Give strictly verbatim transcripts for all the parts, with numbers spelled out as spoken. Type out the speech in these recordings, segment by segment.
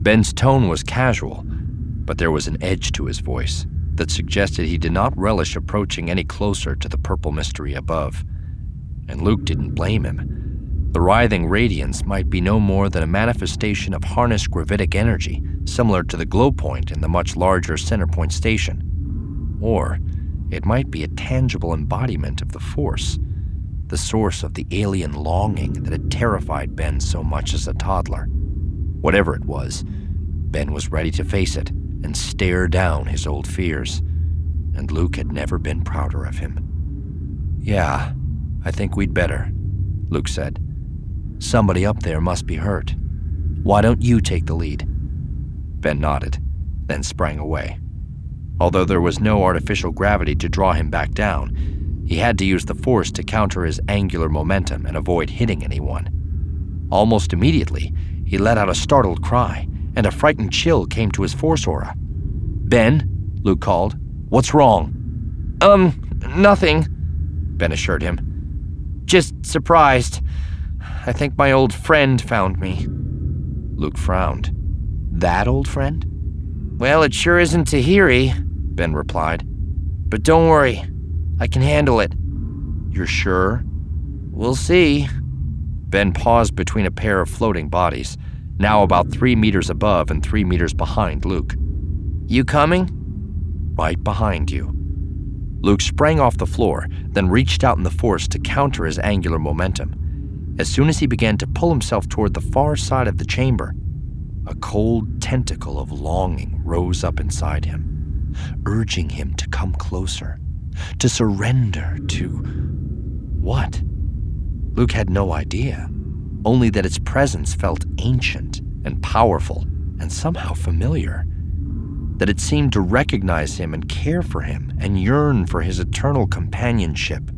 Ben's tone was casual, but there was an edge to his voice that suggested he did not relish approaching any closer to the purple mystery above. And Luke didn't blame him. The writhing radiance might be no more than a manifestation of harnessed gravitic energy, similar to the glow point in the much larger Centerpoint station. Or it might be a tangible embodiment of the Force, the source of the alien longing that had terrified Ben so much as a toddler. Whatever it was, Ben was ready to face it and stare down his old fears, and Luke had never been prouder of him. "Yeah, I think we'd better," Luke said. "Somebody up there must be hurt. Why don't you take the lead?" Ben nodded, then sprang away. Although there was no artificial gravity to draw him back down, he had to use the Force to counter his angular momentum and avoid hitting anyone. Almost immediately, he let out a startled cry, and a frightened chill came to his Force aura. "Ben," Luke called, "what's wrong?" Um, nothing," Ben assured him. "Just surprised. I think my old friend found me." Luke frowned. "That old friend?" "Well, it sure isn't Tahiri," Ben replied. "But don't worry, I can handle it." "You're sure?" "We'll see." Ben paused between a pair of floating bodies, now about three meters above and three meters behind Luke. "You coming?" "Right behind you." Luke sprang off the floor, then reached out in the Force to counter his angular momentum. As soon as he began to pull himself toward the far side of the chamber, a cold tentacle of longing rose up inside him, urging him to come closer, to surrender to what? Luke had no idea, only that its presence felt ancient and powerful and somehow familiar, that it seemed to recognize him and care for him and yearn for his eternal companionship.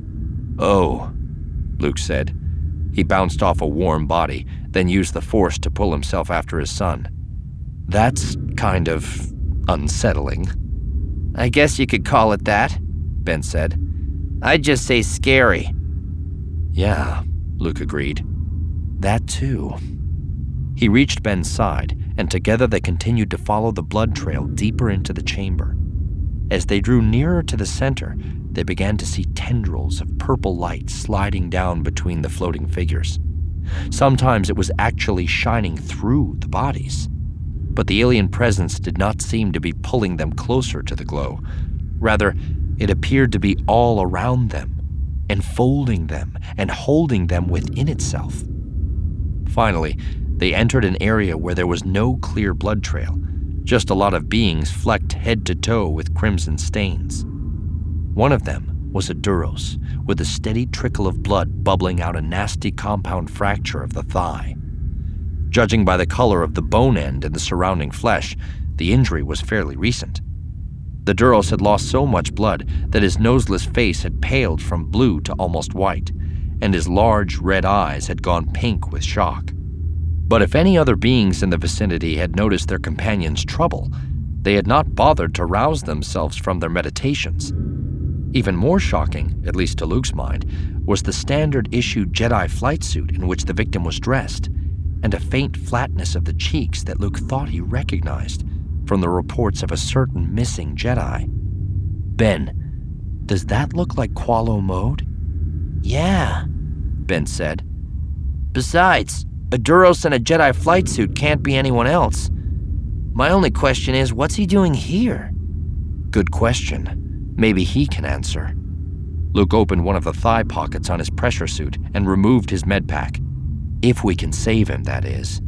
"Oh," Luke said. He bounced off a warm body, then used the Force to pull himself after his son. "That's kind of unsettling." "I guess you could call it that," Ben said. "I'd just say scary." "Yeah," Luke agreed. "That too." He reached Ben's side, and together they continued to follow the blood trail deeper into the chamber. As they drew nearer to the center, they began to see tendrils of purple light sliding down between the floating figures. Sometimes it was actually shining through the bodies. But the alien presence did not seem to be pulling them closer to the glow. Rather, it appeared to be all around them, enfolding them and holding them within itself. Finally, they entered an area where there was no clear blood trail, just a lot of beings flecked head to toe with crimson stains. One of them was a Duros, with a steady trickle of blood bubbling out a nasty compound fracture of the thigh. Judging by the color of the bone end and the surrounding flesh, the injury was fairly recent. The Duros had lost so much blood that his noseless face had paled from blue to almost white, and his large red eyes had gone pink with shock. But if any other beings in the vicinity had noticed their companion's trouble, they had not bothered to rouse themselves from their meditations. Even more shocking, at least to Luke's mind, was the standard-issue Jedi flight suit in which the victim was dressed, and a faint flatness of the cheeks that Luke thought he recognized from the reports of a certain missing Jedi. "Ben, does that look like Qualo Mode?" "Yeah," Ben said. "Besides, a Duros in a Jedi flight suit can't be anyone else. My only question is, what's he doing here?" "Good question. Maybe he can answer." Luke opened one of the thigh pockets on his pressure suit and removed his med pack. If we can save him, that is.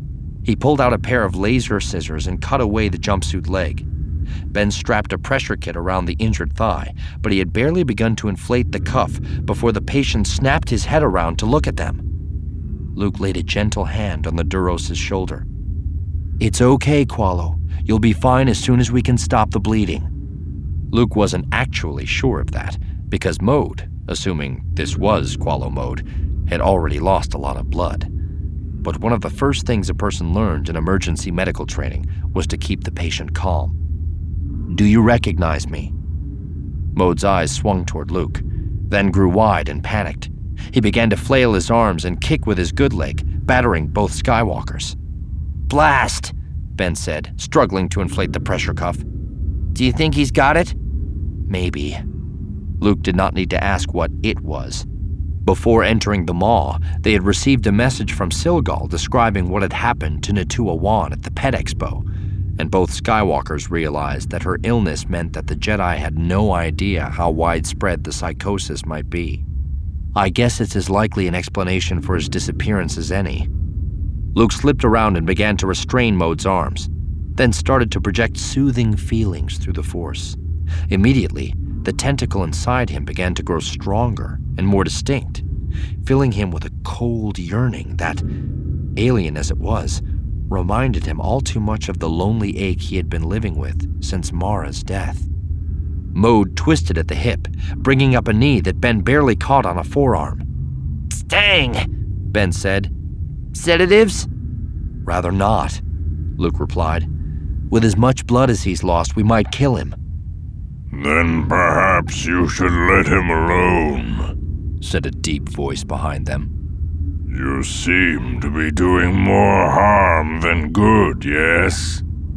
He pulled out a pair of laser scissors and cut away the jumpsuit leg. Ben strapped a pressure kit around the injured thigh, but he had barely begun to inflate the cuff before the patient snapped his head around to look at them. Luke laid a gentle hand on the Duros' shoulder. "It's okay, Qualo. You'll be fine as soon as we can stop the bleeding." Luke wasn't actually sure of that, because Mode, assuming this was Qualo Mode, had already lost a lot of blood. But one of the first things a person learned in emergency medical training was to keep the patient calm. "Do you recognize me?" Mode's eyes swung toward Luke, then grew wide and panicked. He began to flail his arms and kick with his good leg, battering both Skywalkers. Blast, Ben said, struggling to inflate the pressure cuff. Do you think he's got it? Maybe. Luke did not need to ask what it was. Before entering the maw, they had received a message from Silgal describing what had happened to Natua Wan at the Pet Expo, and both Skywalkers realized that her illness meant that the Jedi had no idea how widespread the psychosis might be. I guess it's as likely an explanation for his disappearance as any. Luke slipped around and began to restrain Maud's arms, then started to project soothing feelings through the Force. Immediately, the tentacle inside him began to grow stronger and more distinct, filling him with a cold yearning that, alien as it was, reminded him all too much of the lonely ache he had been living with since Mara's death. Maud twisted at the hip, bringing up a knee that Ben barely caught on a forearm. "Stang," Ben said. "Sedatives?" "Rather not," Luke replied. "With as much blood as he's lost, we might kill him." "Then perhaps you should let him alone," said a deep voice behind them. "You seem to be doing more harm than good, yes?"